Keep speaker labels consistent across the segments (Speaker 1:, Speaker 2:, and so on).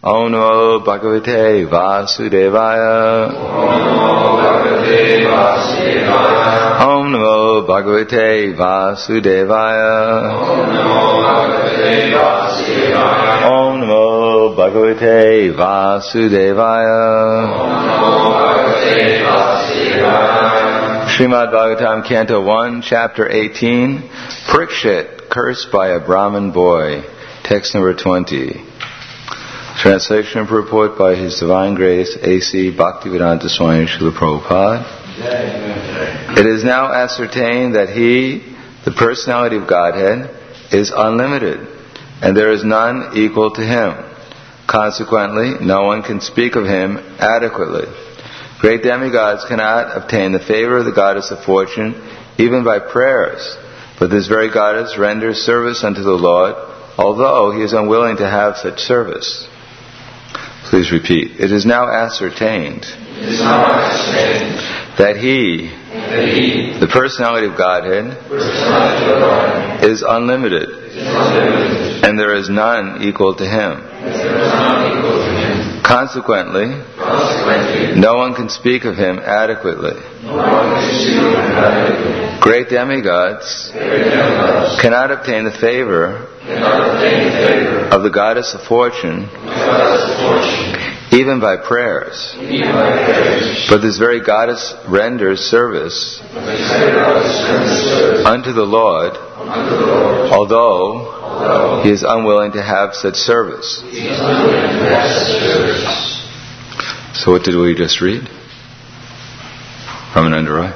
Speaker 1: Om Namo Bhagavate Vasudevaya. Om Namo Bhagavate Vasudevaya. Om Namo Bhagavate Vasudevaya. Srimad Bhagavatam, Canto 1, Chapter 18, Parikshit, cursed by a Brahmin boy. Text number 20. Translation and purport by His Divine Grace, A.C. Bhaktivedanta Swami Srila Prabhupada. It is now ascertained that He, the personality of Godhead, is unlimited, and there is none equal to Him. Consequently, no one can speak of Him adequately. Great demigods cannot obtain the favor of the Goddess of Fortune, even by prayers, but this very Goddess renders service unto the Lord, although He is unwilling to have such service. Please repeat. It is now ascertained that He, the personality of Godhead, is unlimited, and there is none equal to Him. Consequently, no one can speak of Him adequately. Great demigods cannot obtain the favor of the Goddess of Fortune, even by prayers. But this very Goddess renders service unto the Lord, although He is unwilling to have such service. So what did we just read? Ramananda Roy?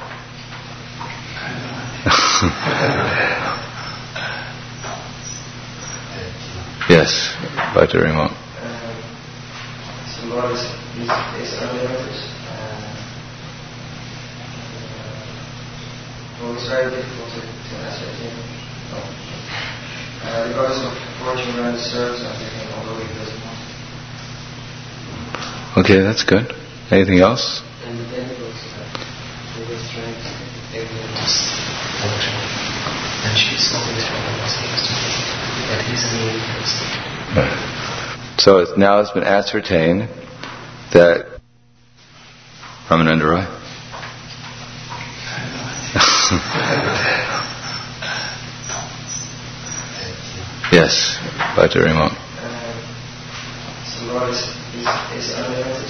Speaker 1: Yes, Bhakti Remote.
Speaker 2: So Lord is unlimited. Well, it's very difficult to ascertain. The Goddess of Fortune runs serves unto Him, although He does not.
Speaker 1: Okay, that's good. Anything else?
Speaker 2: And the demigods they were trying to take Him function. And she's always trying to that He's a new person.
Speaker 1: So now it's been ascertained that Ramananda Roy? Yes, Bhakti Remote.
Speaker 2: So Lord is unlimited.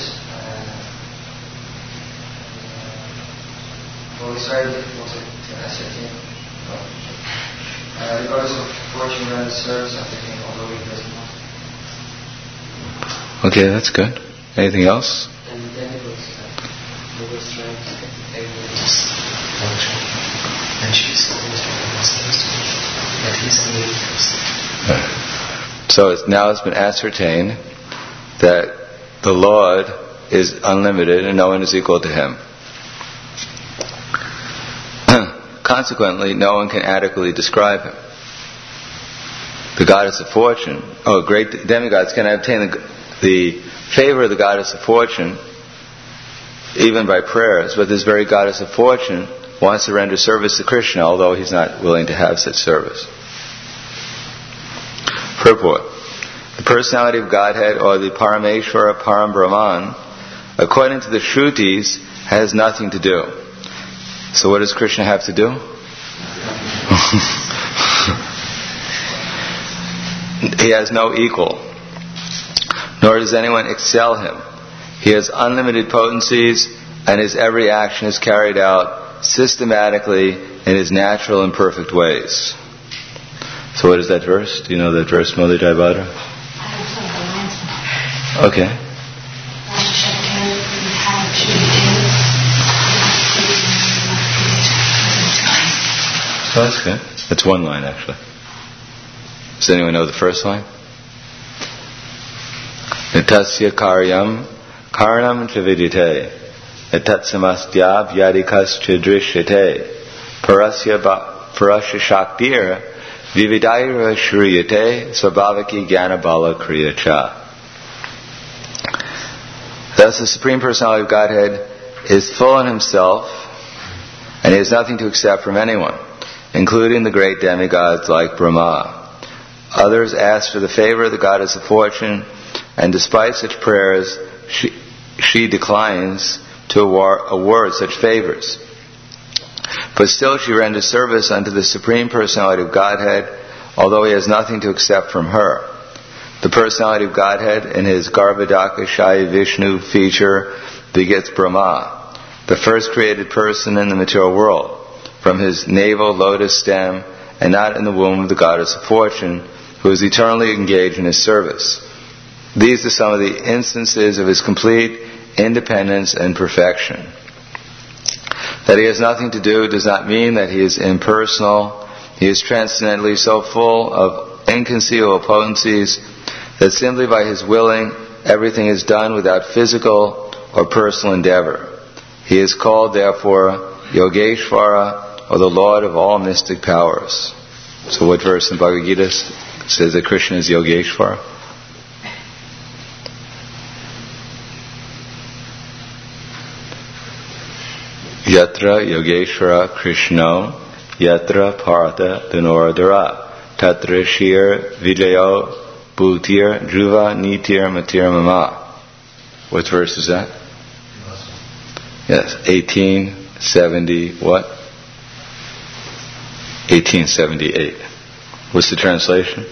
Speaker 2: Well, it's very difficult to ascertain. The Goddess of Fortune runs serves unto Him, although He does not.
Speaker 1: Okay, that's good. Anything else?
Speaker 2: And the demigods they were trying to take Him function. And she's always trying to that He's a new person.
Speaker 1: So now it's been ascertained that the Lord is unlimited and no one is equal to Him. Consequently, no one can adequately describe Him. The Goddess of Fortune, great demigods can obtain the favor of the Goddess of Fortune even by prayers, but this very Goddess of Fortune wants to render service to Krishna, although He's not willing to have such service. Purport. The personality of Godhead, or the Parameshvara Param Brahman, according to the Shrutis, has nothing to do. So what does Krishna have to do? He has no equal, nor does anyone excel Him. He has unlimited potencies, and His every action is carried out systematically in His natural and perfect ways. So what is that verse? Do you know that verse, Mother Jayabhadra? Okay. Oh, that's good. That's one line, actually. Does anyone know the first line? Nitasya karyam karanam chavidite etat samastya vyadikas chidrishyate parasya shaktir vividaira shriyate svabhavaki gyanabala kriyacha. Thus the Supreme Personality of Godhead is full in Himself, and He has nothing to accept from anyone, including the great demigods like Brahma. Others ask for the favor of the Goddess of Fortune, and despite such prayers, she declines to award such favors. But still she renders service unto the Supreme Personality of Godhead, although he has nothing to accept from her. The Personality of Godhead in his Garbhodaka Shaya Vishnu feature begets Brahma, the first created person in the material world, from his navel lotus stem and not in the womb of the goddess of fortune, who is eternally engaged in his service. These are some of the instances of his complete independence and perfection. That he has nothing to do does not mean that he is impersonal. He is transcendently so full of inconceivable potencies that simply by his willing, everything is done without physical or personal endeavor. He is called, therefore, Yogeshvara, or the Lord of all mystic powers. So what verse in Bhagavad Gita says that Krishna is Yogeshvara? Yatra Yogeshvara Krishno Yatra Partha Danoradara Tatra Shir Vijayo Bhutir Dhruva Nitir Matir Mama. What verse is that? Yes, 1870 what? 1878. What's the translation?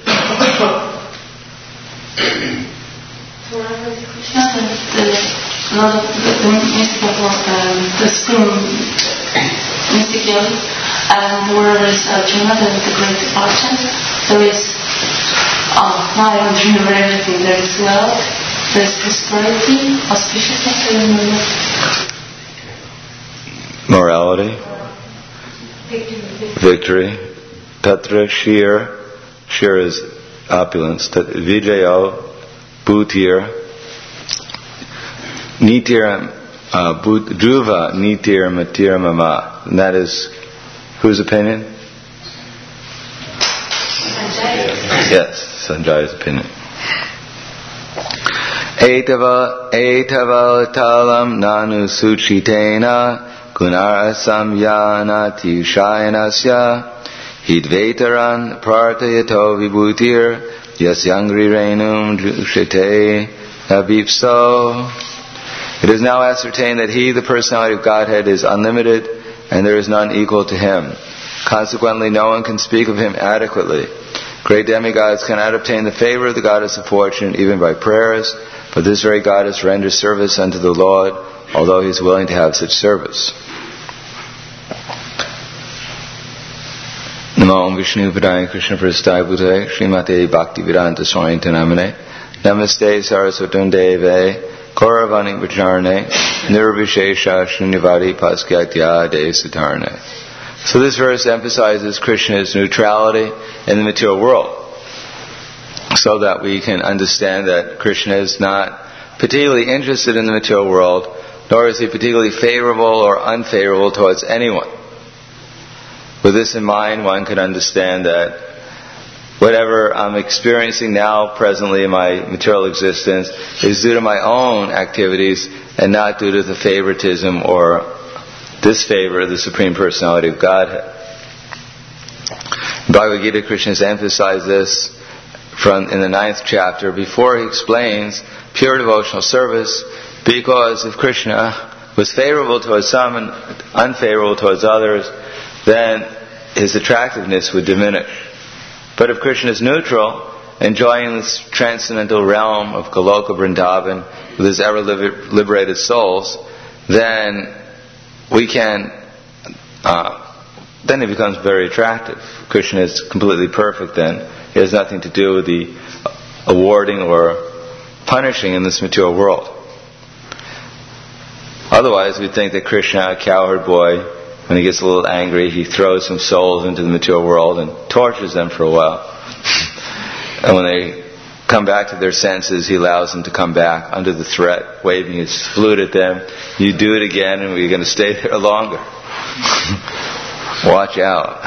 Speaker 3: The supreme mystic yogi, and where is Arjuna, the great departure, there is not even everything. There is wealth, there is prosperity, auspiciousness,
Speaker 1: morality, victory. Tatra Shir is opulence. Vijayo Bhutir Nitir Dhruva Nitir Matir Mama. And that is whose opinion? Yes, Sanjaya's opinion. Etava talam nanu suchitena Kunara samyanati shayanasya hidvetaran partayato vibhutir yasyangri renum drushate abipso. It is now ascertained that he, the Personality of Godhead, is unlimited and there is none equal to him. Consequently, no one can speak of him adequately. Great demigods cannot obtain the favor of the goddess of fortune even by prayers, but this very goddess renders service unto the Lord, although he is willing to have such service. Namo Vishnu Padaya Krishna Prasthaya Bhutale Srimate Bhaktivedanta Swami Namane Namaste Saraswatam Deve Kauravani Vacharane Nirvishesha Shunyavadi Paskatyā De Satarne. So this verse emphasizes Krishna's neutrality in the material world, so that we can understand that Krishna is not particularly interested in the material world, nor is he particularly favorable or unfavorable towards anyone. With this in mind, one can understand that whatever I'm experiencing now, presently in my material existence, is due to my own activities and not due to the favoritism or disfavor of the Supreme Personality of Godhead. In Bhagavad Gita, Krishna has emphasized this in the 9th chapter before he explains pure devotional service, because if Krishna was favorable towards some and unfavorable towards others, then his attractiveness would diminish. But if Krishna is neutral, enjoying this transcendental realm of Goloka Vrindavan with his ever-liberated souls, then we can, then he becomes very attractive. Krishna is completely perfect then. It has nothing to do with the awarding or punishing in this material world. Otherwise, we'd think that Krishna, a cowherd boy, when he gets a little angry, he throws some souls into the material world and tortures them for a while. And when they come back to their senses, he allows them to come back under the threat, waving his flute at them. You do it again and we're going to stay there longer. Watch out.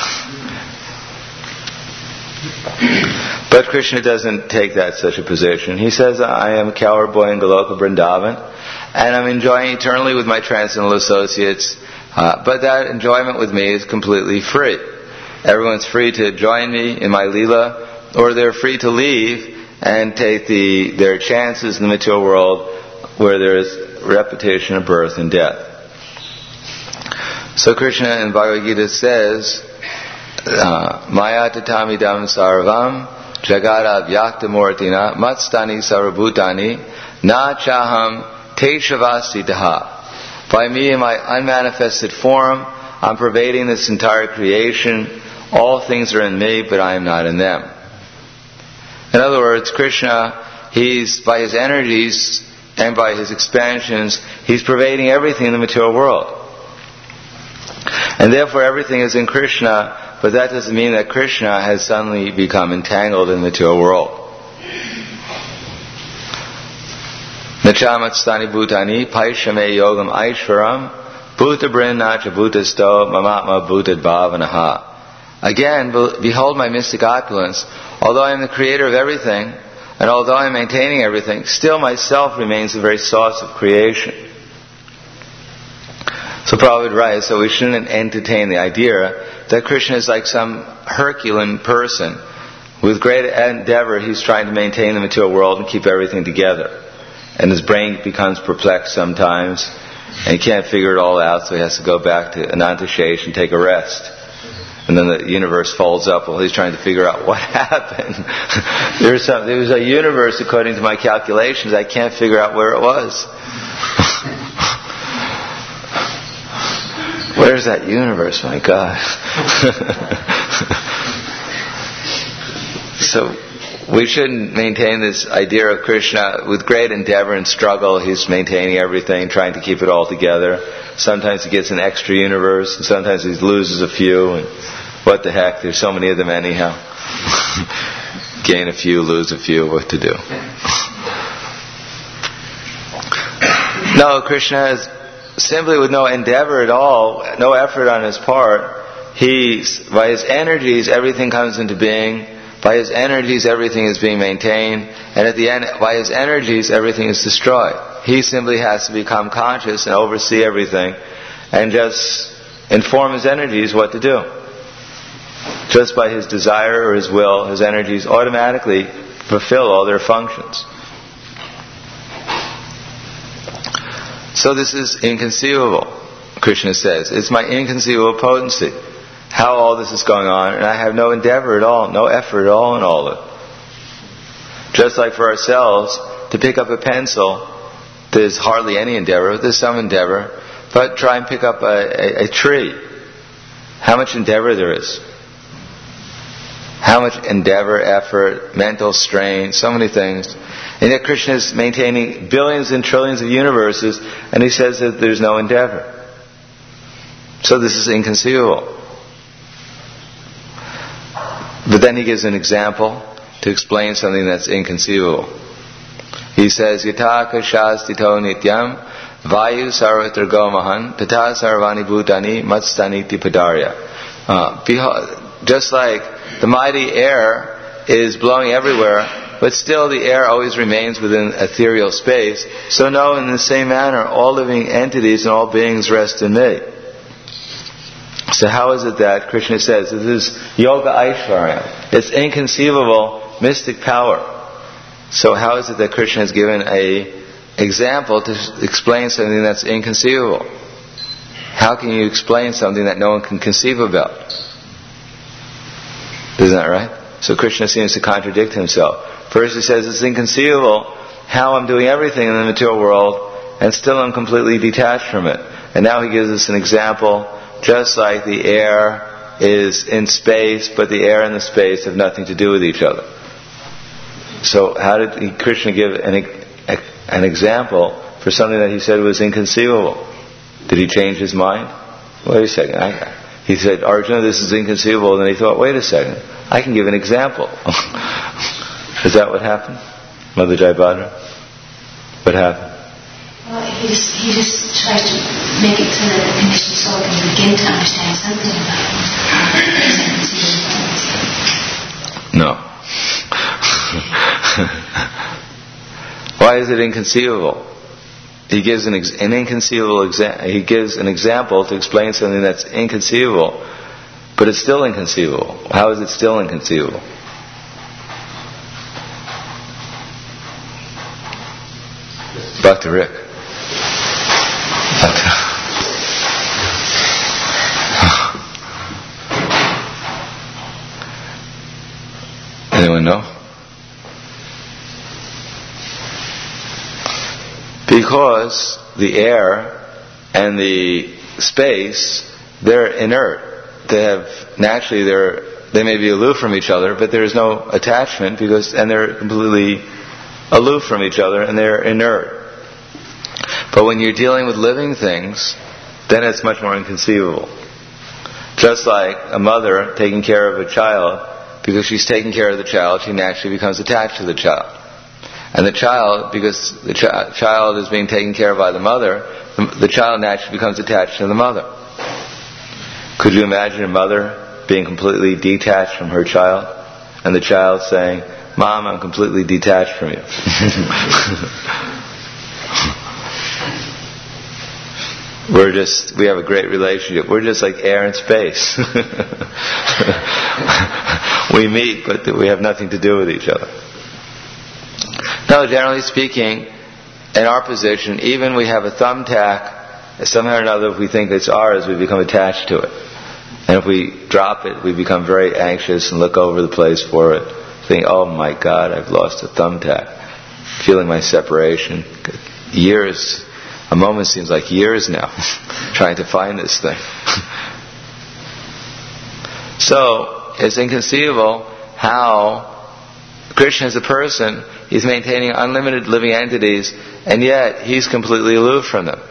Speaker 1: But Krishna doesn't take such a position. He says, I am a cowherd boy in Goloka Vrindavan, and I'm enjoying eternally with my transcendental associates, but that enjoyment with me is completely free. Everyone's free to join me in my Leela, or they're free to leave and take their chances in the material world where there is repetition of birth and death. So Krishna in Bhagavad Gita says, Maya tatamidam sarvam jagada vyakta murtina matstani sarvabhutani na chaham teshavasitaha. By me in my unmanifested form, I'm pervading this entire creation. All things are in me, but I am not in them. In other words, Krishna, he's by his energies and by his expansions, he's pervading everything in the material world. And therefore everything is in Krishna, but that doesn't mean that Krishna has suddenly become entangled in the material world. Nachamatstani bhutani paishame yogam aishvaram bhuta brinnacha bhutasto mamatma bhutad bhavanaha. Again, behold my mystic opulence. Although I am the creator of everything, and although I am maintaining everything, still myself remains the very source of creation. So Prabhupada writes, so we shouldn't entertain the idea that Krishna is like some Herculean person. With great endeavor, he's trying to maintain the material world and keep everything together. And his brain becomes perplexed sometimes, and he can't figure it all out, so he has to go back to Anantashesh and take a rest. And then the universe folds up while he's trying to figure out what happened. There was a universe, according to my calculations, I can't figure out where it was. Where's that universe, my God? So we shouldn't maintain this idea of Krishna with great endeavor and struggle. He's maintaining everything, trying to keep it all together. Sometimes he gets an extra universe, and sometimes he loses a few. And what the heck? There's so many of them anyhow. Gain a few, lose a few. What to do? No, Krishna is simply with no endeavor at all, no effort on his part. By his energies, everything comes into being. By his energies, everything is being maintained. And at the end, by his energies, everything is destroyed. He simply has to become conscious and oversee everything and just inform his energies what to do. Just by his desire or his will, his energies automatically fulfill all their functions. So this is inconceivable, Krishna says. It's my inconceivable potency. How all this is going on, and I have no endeavor at all, no effort at all in all of it. Just like for ourselves, to pick up a pencil, there's hardly any endeavor, there's some endeavor, but try and pick up a tree. How much endeavor there is. How much endeavor, effort, mental strain, so many things. And yet Krishna is maintaining billions and trillions of universes, and he says that there's no endeavor. So this is inconceivable. But then he gives an example to explain something that's inconceivable. He says, Yata kashastito nityam vayu sarvatra gomahan tata sarvani bhutani matstaniti padarya. Just like the mighty air is blowing everywhere, but still the air always remains within ethereal space, so no, in the same manner, all living entities and all beings rest in me. So how is it that Krishna says this is yoga aishvarya? It's inconceivable mystic power. So how is it that Krishna has given an example to explain something that's inconceivable? How can you explain something that no one can conceive about? Isn't that right? So Krishna seems to contradict himself. First he says it's inconceivable how I'm doing everything in the material world and still I'm completely detached from it. And now he gives us an example. Just like the air is in space, but the air and the space have nothing to do with each other. So how did Krishna give an example for something that he said was inconceivable? Did he change his mind? Wait a second. He said, Arjuna, this is inconceivable. And then he thought, wait a second. I can give an example. Is that what happened? Mother Jayabhadra? What happened?
Speaker 3: Well, he just tries to make it so that the conditioned soul can begin to understand something about it.
Speaker 1: No. Why is it inconceivable? He gives an inconceivable he gives an example to explain something that's inconceivable, but it's still inconceivable. How is it still inconceivable? Bhakti Rick. Anyone know? Because the air and the space, they're inert. They may be aloof from each other, but there is no attachment and they're completely aloof from each other and they're inert. But when you're dealing with living things, then it's much more inconceivable. Just like a mother taking care of a child, because she's taking care of the child, she naturally becomes attached to the child. And the child, because the child is being taken care of by the mother, the child naturally becomes attached to the mother. Could you imagine a mother being completely detached from her child, and the child saying, "Mom, I'm completely detached from you." We have a great relationship. We're just like air and space. We meet, but we have nothing to do with each other. No, generally speaking, in our position, even we have a thumbtack, somehow or another, if we think it's ours, we become attached to it. And if we drop it, we become very anxious and look over the place for it, think, "Oh my God, I've lost a thumbtack," feeling my separation. Years, a moment seems like years now, trying to find this thing. So, it's inconceivable how Krishna is a person, he's maintaining unlimited living entities, and yet he's completely aloof from them.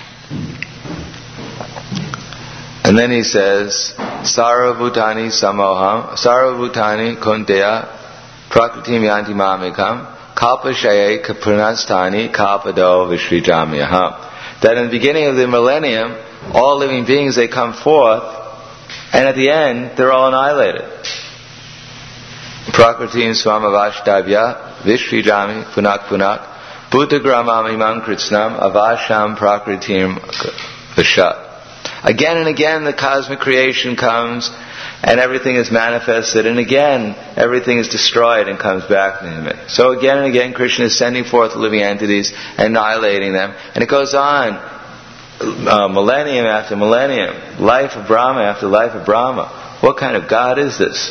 Speaker 1: And then he says, "Sarvabhutani samoham, sarvabhutani kunteya, prakritim yanti mamikam, kalpashaye kapunastani kalpado vishrijamyaham." That in the beginning of the millennium, all living beings, they come forth, and at the end, they're all annihilated. Prakritim swamavashtavya vishrijami punak punak bhuttagramam imam kritsnam avasham prakritim vashat. Again and again the cosmic creation comes and everything is manifested, and again everything is destroyed and comes back to Him. So again and again Krishna is sending forth living entities, annihilating them, and it goes on millennium after millennium, life of Brahma after life of Brahma. What kind of God is this?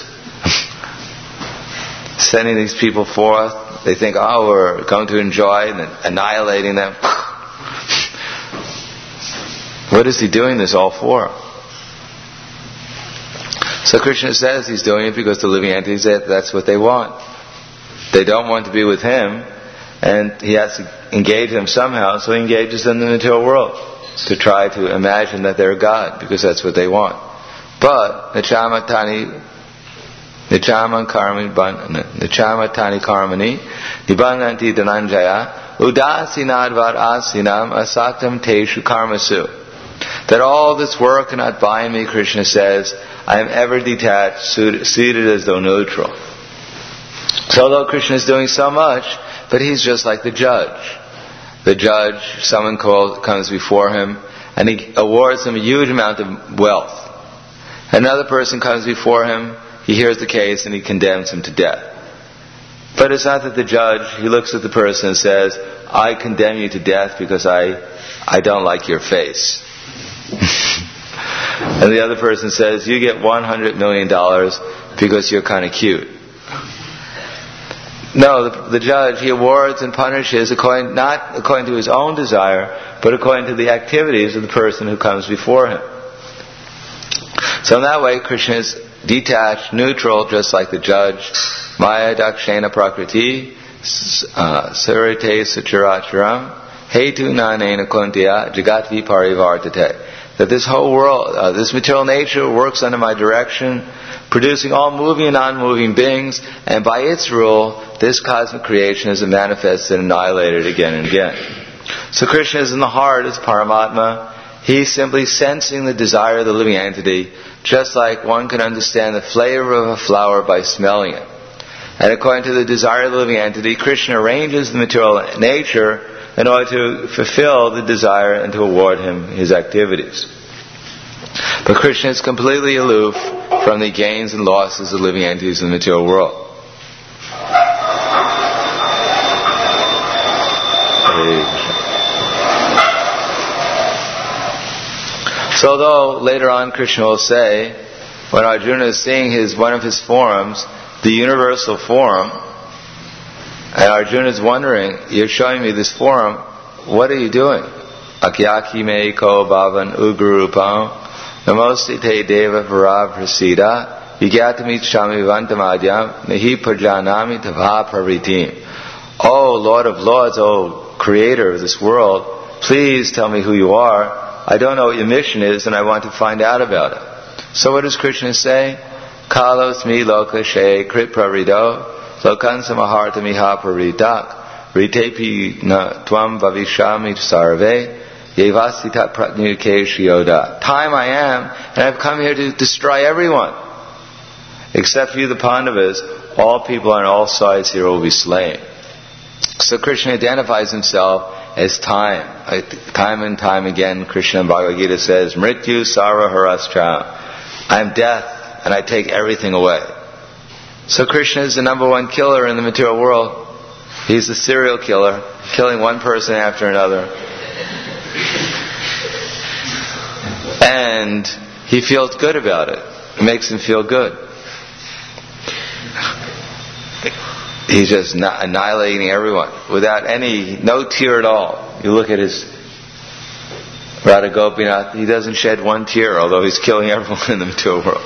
Speaker 1: Sending these people forth, they think, "Oh, we're going to enjoy," and then annihilating them. What is He doing this all for? So Krishna says He's doing it because the living entities, that's what they want. They don't want to be with Him, and He has to engage them somehow, so He engages them in the material world to try to imagine that they're God, because that's what they want. But Nichamatani karmani nibananti dhananjaya udasinadvad asinam asatam teshu karmasu. That all this work cannot bind me, Krishna says. I am ever detached, seated as though neutral. So although Krishna is doing so much, but He's just like the judge. The judge, someone comes before him, and he awards him a huge amount of wealth. Another person comes before him, he hears the case, and he condemns him to death. But it's not that the judge, he looks at the person and says, "I condemn you to death because I don't like your face." And the other person says, "You get $100 million because you're kind of cute." No, the judge, he awards and punishes not according to his own desire, but according to the activities of the person who comes before him. So in that way, Krishna is detached, neutral, just like the judge. Maya dakshena prakriti sarate sacharacharam hetu nanena kuntiya jagatvi parivartate. That this whole world, this material nature works under my direction, producing all moving and non-moving beings, and by its rule, this cosmic creation is manifested and annihilated again and again. So Krishna is in the heart as Paramatma. He's simply sensing the desire of the living entity, just like one can understand the flavor of a flower by smelling it. And according to the desire of the living entity, Krishna arranges the material nature in order to fulfill the desire and to award him his activities. But Krishna is completely aloof from the gains and losses of living entities in the material world. So although later on Krishna will say, when Arjuna is seeing one of his forms, the universal form, and Arjuna is wondering, you're showing me this form, what are you doing? Akyaki me ko bhavan ugrupam namosti te deva varav prasida vigyatami chami vantamadhyam nahi prajanami tava pravritim. Oh Lord of Lords, oh Creator of this world, please tell me who you are. I don't know what your mission is and I want to find out about it. So what does Krishna say? Kalos mi loka she krit prarido lokan samaharta miha paritak ritepi na tvam vavishami sarve yevasita pratnyuke shioda. Time I am, and I've come here to destroy everyone. Except for you, the Pandavas, all people on all sides here will be slain. So Krishna identifies himself as time. Time and time again, Krishna in Bhagavad Gita says, Mrityu Sara Harascha. I'm death, and I take everything away. So Krishna is the number one killer in the material world. He's the serial killer, killing one person after another. And he feels good about it. It makes him feel good. He's just annihilating everyone without no tear at all. You look at his Radha Gopinath, he doesn't shed one tear, although he's killing everyone in the material world.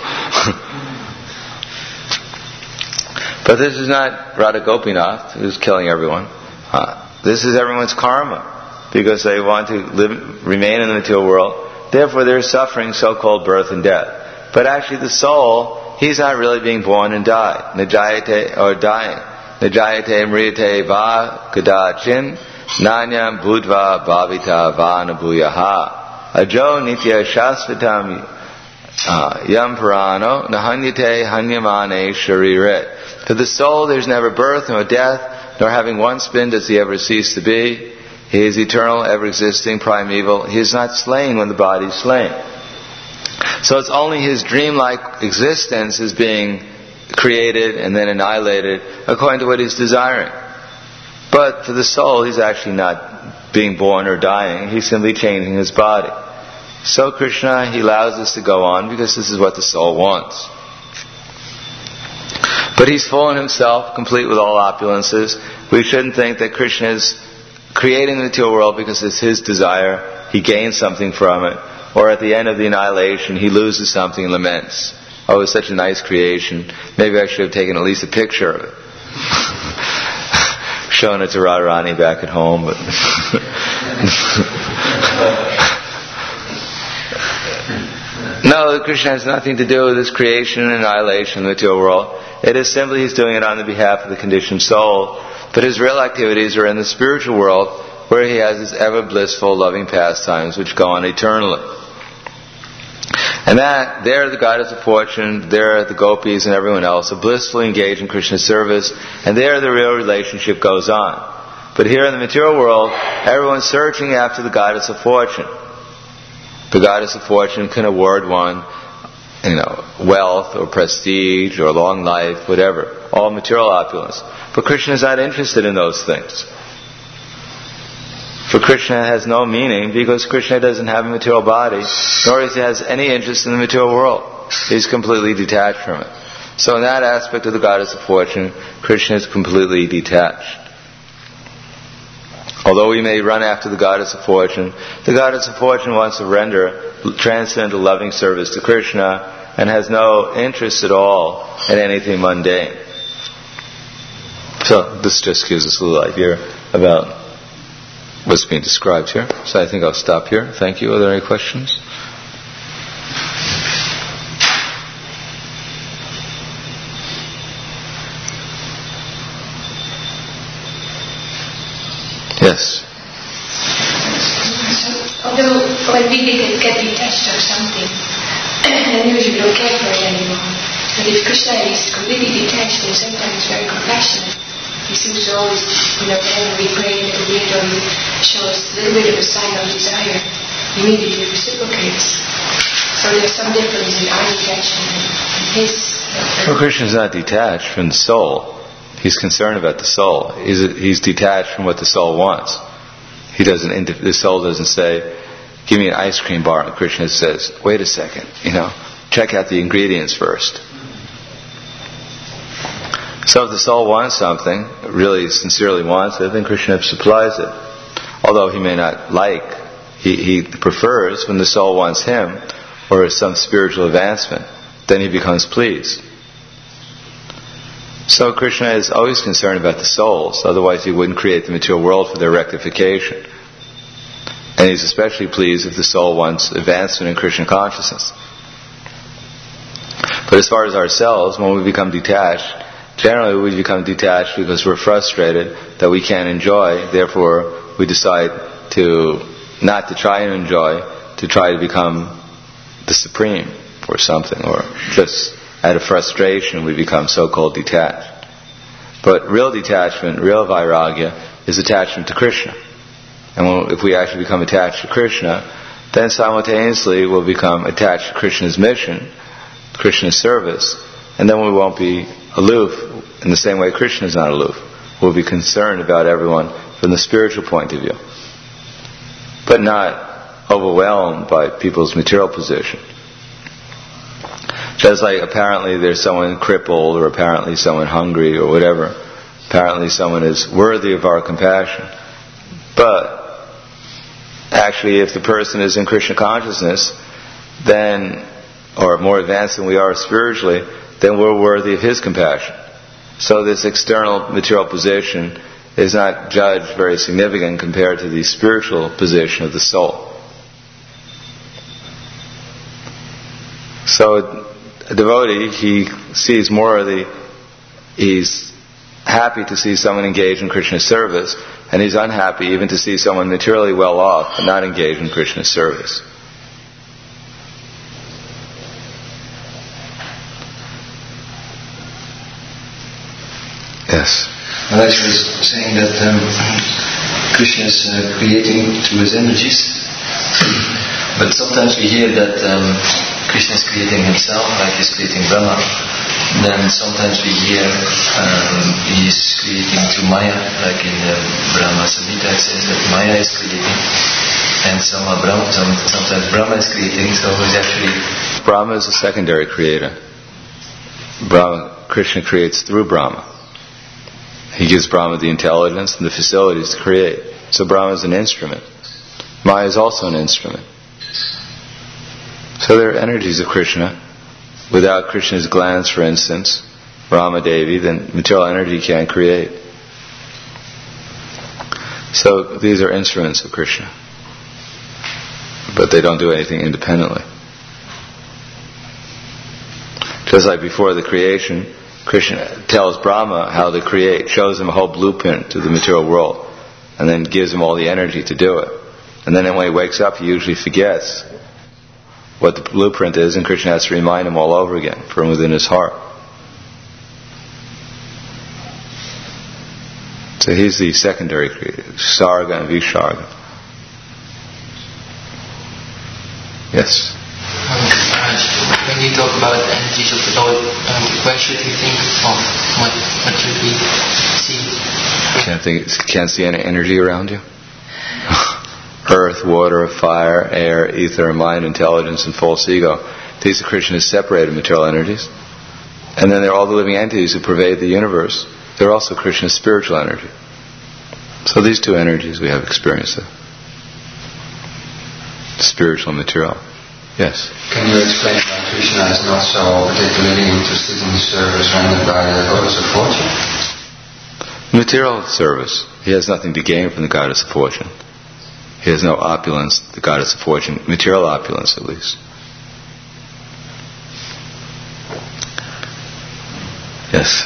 Speaker 1: But this is not Radha Gopinath who's killing everyone. This is everyone's karma, because they want to remain in the material world. Therefore they're suffering so-called birth and death. But actually the soul, he's not really being born and dying. Najayate, or dying. Najayate mriyate va kadachin nanyam budva bhavita va nabuyaha ajo nitya shasvatam yam parano nahanyate hanyamane sharire. For the soul there's never birth nor death, nor having once been does he ever cease to be. He is eternal, ever existing, primeval. He is not slain when the body is slain. So it's only his dreamlike existence is being created and then annihilated according to what he's desiring. But for the soul, he's actually not being born or dying. He's simply changing his body. So Krishna, he allows this to go on because this is what the soul wants. But he's full in himself, complete with all opulences. We shouldn't think that Krishna is creating the material world because it's his desire. He gains something from it. Or at the end of the annihilation, he loses something and laments. Oh, it was such a nice creation. Maybe I should have taken at least a picture of it. Shown it to Radharani back at home. But no, Krishna has nothing to do with this creation and annihilation in the material world. It is simply he's doing it on the behalf of the conditioned soul. But his real activities are in the spiritual world, where he has his ever blissful, loving pastimes which go on eternally. And that, there the goddess of fortune, there the gopis and everyone else are blissfully engaged in Krishna's service, and there the real relationship goes on. But here in the material world, everyone's searching after the goddess of fortune. The goddess of fortune can award one, wealth or prestige or long life, whatever, all material opulence. But Krishna is not interested in those things. For Krishna has no meaning because Krishna doesn't have a material body, nor does he has any interest in the material world. He's completely detached from it. So in that aspect of the goddess of fortune, Krishna is completely detached. Although we may run after the goddess of fortune wants to render transcendental loving service to Krishna and has no interest at all in anything mundane. So this just gives us a little idea about what's being described here. So I think I'll stop here. Thank you. Are there any questions? Yes.
Speaker 4: Although when we get detached of something, then usually we don't care for it anymore. And if Krishna is completely detached and sometimes very compassionate, he seems to always, whenever we pray a little bit or show us a little bit of a sign of desire, immediately reciprocates. So there's some difference in our detachment and his.
Speaker 1: Well, Krishna is not detached from the soul. He's concerned about the soul. He's detached from what the soul wants. The soul doesn't say, give me an ice cream bar, and Krishna says, wait a second, check out the ingredients first. So if the soul wants something, really sincerely wants it, then Krishna supplies it. Although he may not like, he prefers when the soul wants him or some spiritual advancement, then he becomes pleased. So Krishna is always concerned about the souls, otherwise he wouldn't create the material world for their rectification. And he's especially pleased if the soul wants advancement in Krishna consciousness. But as far as ourselves, when we become detached, generally we become detached because we're frustrated that we can't enjoy, therefore we decide not to try and enjoy, to try to become the supreme or something, or just out of frustration we become so-called detached. But real detachment, real vairagya, is attachment to Krishna. And if we actually become attached to Krishna, then simultaneously we'll become attached to Krishna's mission, Krishna's service, and then we won't be aloof in the same way Krishna is not aloof. We'll be concerned about everyone from the spiritual point of view, but not overwhelmed by people's material position. Just like apparently there's someone crippled, or apparently someone hungry, or whatever. Apparently someone is worthy of our compassion. But actually, if the person is in Krishna consciousness, then, or more advanced than we are spiritually, then we're worthy of his compassion. So this external material position is not judged very significant compared to the spiritual position of the soul. So a devotee, he sees he's happy to see someone engaged in Krishna's service, and he's unhappy even to see someone materially well off and not engaged in Krishna's service. Yes.
Speaker 5: Well, as you were saying that Krishna is creating through his energies, but sometimes we hear that Krishna is creating himself, like he's creating Brahma. Then sometimes we hear he's creating through Maya, like in Brahma Samhita it says that Maya is creating, and sometimes Brahma is creating. So he's actually
Speaker 1: Brahma is a secondary creator. Krishna creates through Brahma. He gives Brahma the intelligence and the facilities to create. So Brahma is an instrument. Maya is also an instrument. So there are energies of Krishna. Without Krishna's glands, for instance, Rama Devi, then material energy can't create. So these are instruments of Krishna. But they don't do anything independently. Just like before the creation, Krishna tells Brahma how to create, shows him a whole blueprint to the material world, and then gives him all the energy to do it. And then when he wakes up, he usually forgets what the blueprint is, and Krishna has to remind him all over again from within his heart. So he's the secondary creator, Sarga and Visharga. Yes?
Speaker 2: When you talk about the energies of the Lord, where should we think of? What should we see?
Speaker 1: Can't see any energy around you? Earth, water, fire, air, ether, mind, intelligence, and false ego. These are Krishna's separated material energies. And then there are all the living entities who pervade the universe. They're also Krishna's spiritual energy. So these two energies we have experience of. Spiritual and material. Yes?
Speaker 5: Can you explain why Krishna is not so particularly interested in the service rendered by the goddess of fortune?
Speaker 1: Material service. He has nothing to gain from the goddess of fortune. He has no opulence, the goddess of fortune, material opulence at least. Yes?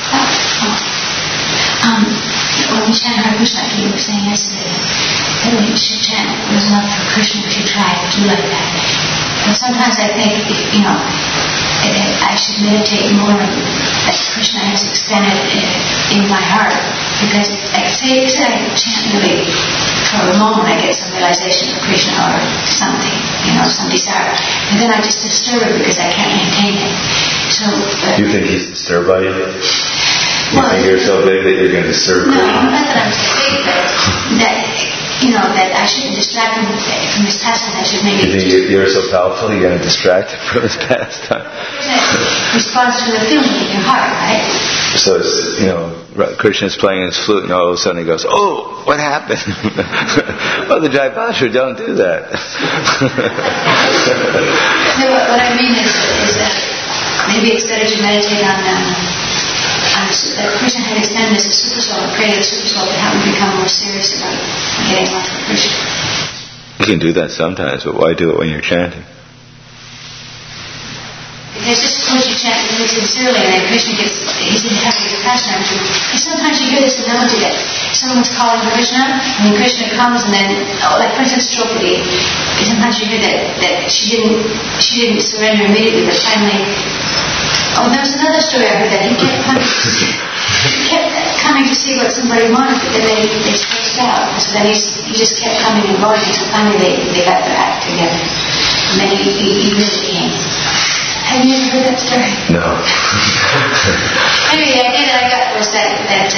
Speaker 3: When we chant Hare Krishna, you were saying yesterday that we should chant "There's love for Krishna" if you try to do like that. But sometimes I think, I should meditate more that Krishna has extended in my heart, because say I chant really for a moment, I get some realization of Krishna or something, some desire, and then I just disturb it because I can't maintain it. So
Speaker 1: you think he's disturbed by you? You think you're so big that you're going to disturb Krishna?
Speaker 3: No, not that I'm so big, but that I shouldn't distract him from his pastime that should make
Speaker 1: You
Speaker 3: it.
Speaker 1: think you're so powerful, you're going to distract him from his pastime.
Speaker 3: Responds to the feeling in your heart, right?
Speaker 1: So it's, Krishna's playing his flute, and all of a sudden he goes, "Oh, what happened?" Well, the Jai Pasha, don't do that.
Speaker 3: No, what I mean is that maybe it's better to meditate on that Krishna had extended as a super soul, and pray that the super soul could help him become more serious about getting onto Krishna.
Speaker 1: You can do that sometimes, but why do it when you're chanting?
Speaker 3: Because just suppose you chant really sincerely and then Krishna he's in having his passion. And sometimes you hear this analogy that someone's calling for Krishna and then Krishna comes and then, like for instance Draupadi, sometimes you hear that she didn't surrender immediately, but finally, there was another story I heard that he kept coming to see what somebody wanted, but then they spaced out. So then he just kept coming and going until finally they got their act together. And then he really came. Have you ever heard that story?
Speaker 1: No.
Speaker 3: Anyway, the idea that I got was that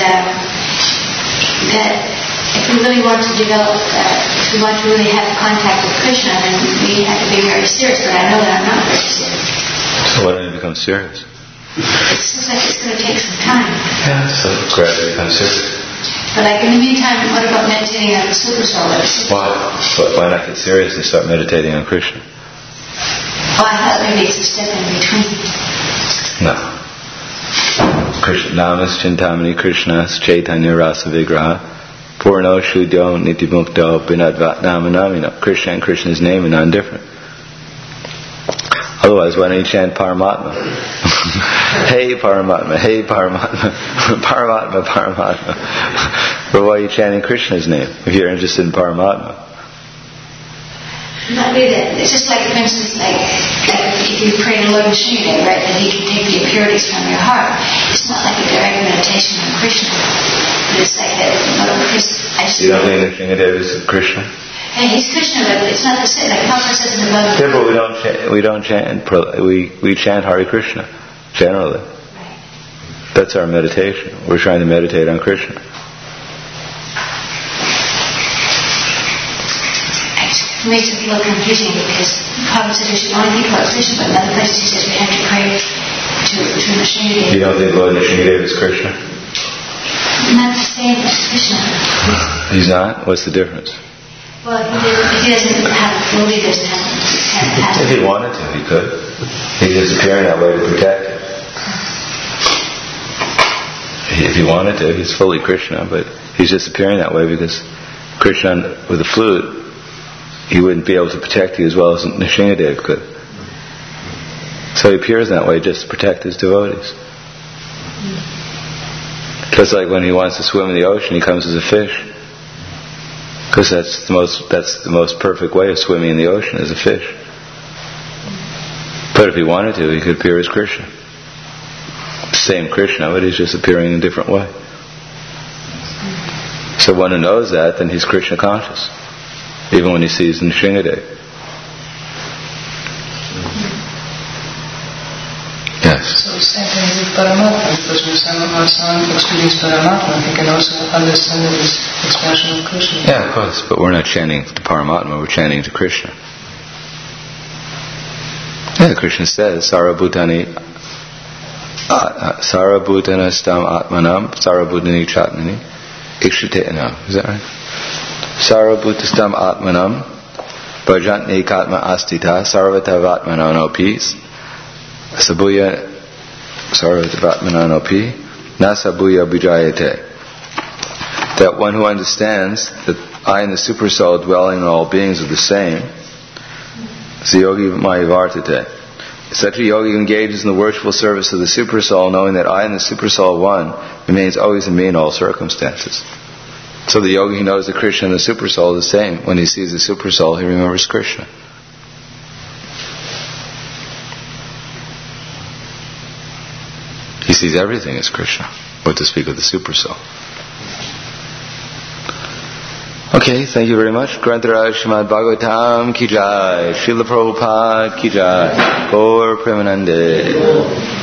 Speaker 3: if we really want to develop, if we want to really have contact with Krishna, then we have to be very serious. But I know that I'm not very serious.
Speaker 1: So why don't you become serious?
Speaker 3: It seems like it's going to take some time.
Speaker 1: Yeah, so gradually become serious.
Speaker 3: But like in the meantime, what about meditating on the super soul?
Speaker 1: Why not get serious and start meditating on Krishna?
Speaker 3: Oh, I thought maybe it's a step in between.
Speaker 1: No. Krishna Namas Chintamani Krishnas Chaitanya Rasa Vigraha Purno Shuddho Nitimukto Binadvat Nama Namina. Krishna and Krishna's name are non-different. Otherwise, why don't you chant Paramatma? Hey Paramatma, hey Paramatma, Paramatma, Paramatma. But why are you chanting Krishna's name if you're interested in Paramatma?
Speaker 3: Not really that. It's just like, for instance, like if you pray to Lord Nrsimhadev, right, that he can take the impurities from your heart. It's not like a direct meditation on Krishna. But it's like that.
Speaker 1: You don't think Nrsimhadev is Krishna?
Speaker 3: Hey, he's Krishna, but it's not the same. Like Prabhupada says in the Bhagavad Gita.
Speaker 1: Yeah, but we don't chant. We chant Hare Krishna generally.
Speaker 3: Right.
Speaker 1: That's our meditation. We're trying to meditate on Krishna.
Speaker 3: It makes it a little confusing because Prabhupada said we should only think about Krishna, but in other places he says we have to pray to Nrsimhadev.
Speaker 1: You don't think Lord Nrsimhadev is Krishna?
Speaker 3: Not the same as Krishna.
Speaker 1: He's not? What's the difference?
Speaker 3: Well, he doesn't have, Lodi doesn't have.
Speaker 1: If he wanted to, he could. He's just appearing that way to protect it. If he wanted to, he's fully Krishna, but he's just appearing that way because Krishna with the flute, he wouldn't be able to protect you as well as Nrsimhadev could. So he appears that way just to protect his devotees. Just like when he wants to swim in the ocean, he comes as a fish. Because that's the most perfect way of swimming in the ocean, as a fish. But if he wanted to, he could appear as Krishna. Same Krishna, but he's just appearing in a different way. So one who knows that, then he's Krishna conscious. Even when he sees Nrsimhadev. Yes.
Speaker 2: So same thing with Paramatma, because when someone experiences Paramatma, he can also understand it as expression of Krishna.
Speaker 1: Yeah, of course, but we're not chanting to Paramatma, we're chanting to Krishna. Yeah, Krishna says, Sarabhutana stam atmanam, Sarabhutani chatnani, ikshitena. Is that right? Sarabhutastam atmanam, Bhajantni katma astita, Sarvatavatmananopi, Sabuya Sarvatavatmananopi, Nasabuya Bujayate. That one who understands that I and the super soul dwelling in all beings are the same, is the yogi Mayavartate. Such a yogi engages in the worshipful service of the super soul, knowing that I and the super soul one remains always in me in all circumstances. So the yogi who knows that Krishna and the super soul are the same. When he sees the super soul, he remembers Krishna. He sees everything as Krishna, what to speak of the super soul. Okay, thank you very much. Grantaraj Srimad Bhagavatam ki jai, Srila Prabhupada ki jai, Gaur Premanande.